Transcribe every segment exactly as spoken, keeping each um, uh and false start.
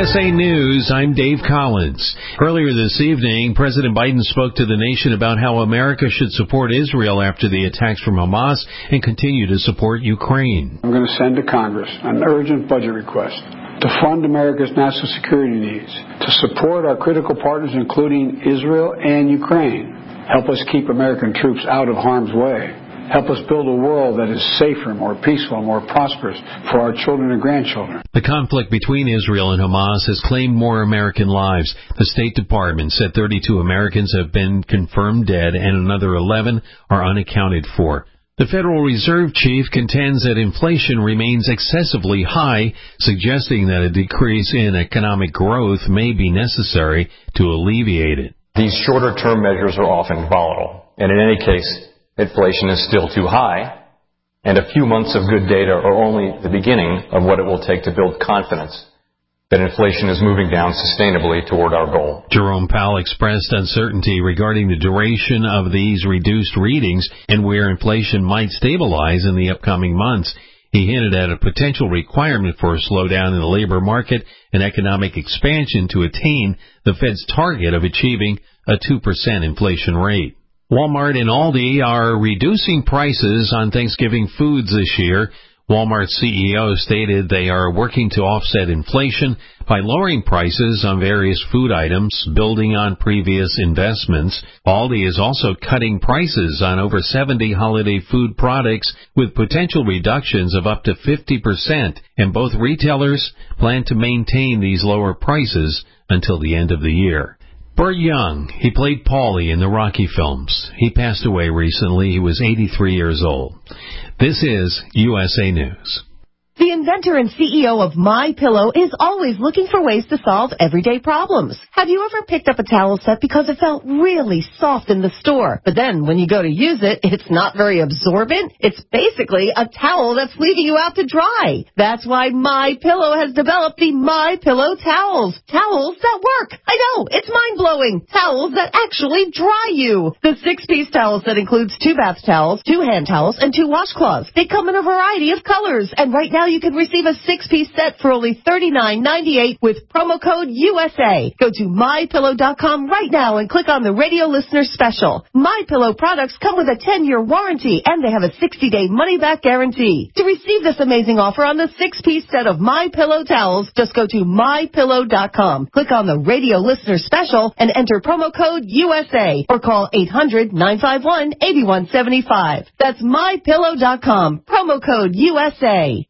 S A News, I'm Dave Collins. Earlier this evening, President Biden spoke to the nation about how America should support Israel after the attacks from Hamas and continue to support Ukraine. I'm going to send to Congress an urgent budget request to fund America's national security needs, to support our critical partners, including Israel and Ukraine, help us keep American troops out of harm's way, help us build a world that is safer, more peaceful, more prosperous for our children and grandchildren. The conflict between Israel and Hamas has claimed more American lives. The State Department said thirty-two Americans have been confirmed dead and another eleven are unaccounted for. The Federal Reserve chief contends that inflation remains excessively high, suggesting that a decrease in economic growth may be necessary to alleviate it. These shorter-term measures are often volatile, and in any case, inflation is still too high, and a few months of good data are only the beginning of what it will take to build confidence that inflation is moving down sustainably toward our goal. Jerome Powell expressed uncertainty regarding the duration of these reduced readings and where inflation might stabilize in the upcoming months. He hinted at a potential requirement for a slowdown in the labor market and economic expansion to attain the Fed's target of achieving a two percent inflation rate. Walmart and Aldi are reducing prices on Thanksgiving foods this year. Walmart's C E O stated they are working to offset inflation by lowering prices on various food items, building on previous investments. Aldi is also cutting prices on over seventy holiday food products with potential reductions of up to fifty percent, and both retailers plan to maintain these lower prices until the end of the year. Burt Young, he played Paulie in the Rocky films. He passed away recently. He was eighty-three years old. This is U S A News. The inventor and C E O of MyPillow is always looking for ways to solve everyday problems. Have you ever picked up a towel set because it felt really soft in the store, but then when you go to use it, it's not very absorbent? It's basically a towel that's leaving you out to dry. That's why MyPillow has developed the MyPillow towels. Towels that work. I know, it's mind-blowing. Towels that actually dry you. The six-piece towel set includes two bath towels, two hand towels, and two washcloths. They come in a variety of colors, and right now you can receive a six-piece set for only thirty-nine ninety-eight with promo code U S A. Go to my pillow dot com right now and click on the radio listener special. MyPillow products come with a ten-year warranty, and they have a sixty-day money-back guarantee. To receive this amazing offer on the six-piece set of MyPillow towels, just go to my pillow dot com, click on the radio listener special, and enter promo code U S A, or call eight hundred nine five one eight one seven five. That's my pillow dot com, promo code U S A.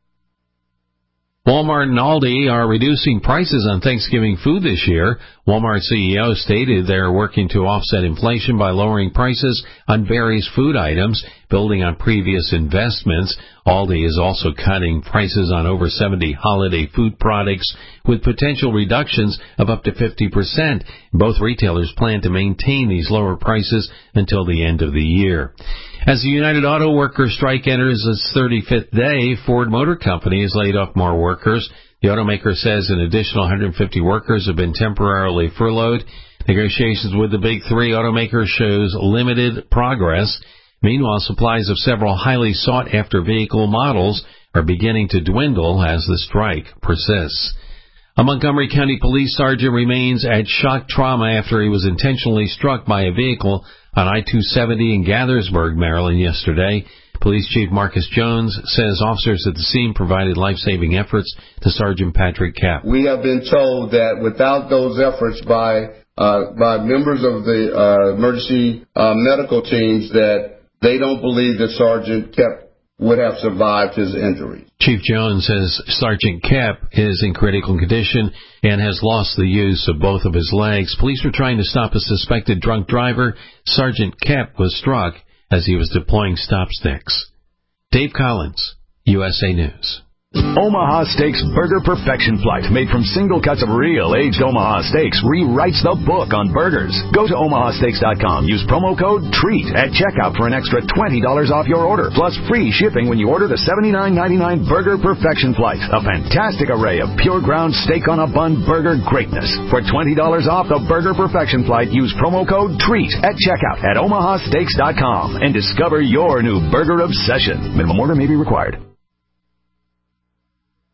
Walmart and Aldi are reducing prices on Thanksgiving food this year. Walmart C E O stated they are working to offset inflation by lowering prices on various food items, building on previous investments. Aldi is also cutting prices on over seventy holiday food products with potential reductions of up to fifty percent. Both retailers plan to maintain these lower prices until the end of the year. As the United Auto Workers strike enters its thirty-fifth day, Ford Motor Company has laid off more workers. The automaker says an additional one hundred fifty workers have been temporarily furloughed. Negotiations with the big three automakers shows limited progress. Meanwhile, supplies of several highly sought-after vehicle models are beginning to dwindle as the strike persists. A Montgomery County police sergeant remains at shock trauma after he was intentionally struck by a vehicle on I two seventy in Gaithersburg, Maryland, yesterday. Police Chief Marcus Jones says officers at the scene provided life-saving efforts to Sergeant Patrick Kapp. We have been told that without those efforts by uh, by members of the uh, emergency uh, medical teams, that they don't believe that Sergeant Kapp would have survived his injuries. Chief Jones says Sergeant Kapp is in critical condition and has lost the use of both of his legs. Police were trying to stop a suspected drunk driver. Sergeant Kapp was struck as he was deploying stop sticks. Dave Collins, U S A News. Omaha Steaks Burger Perfection Flight, made from single cuts of real aged Omaha steaks, rewrites the book on burgers. Go to omaha steaks dot com. Use promo code TREAT at checkout for an extra twenty dollars off your order, plus free shipping when you order the seventy-nine ninety-nine Burger Perfection Flight. A fantastic array of pure ground steak on a bun burger greatness. For twenty dollars off the Burger Perfection Flight, use promo code TREAT at checkout at omaha steaks dot com and discover your new burger obsession. Minimum order may be required.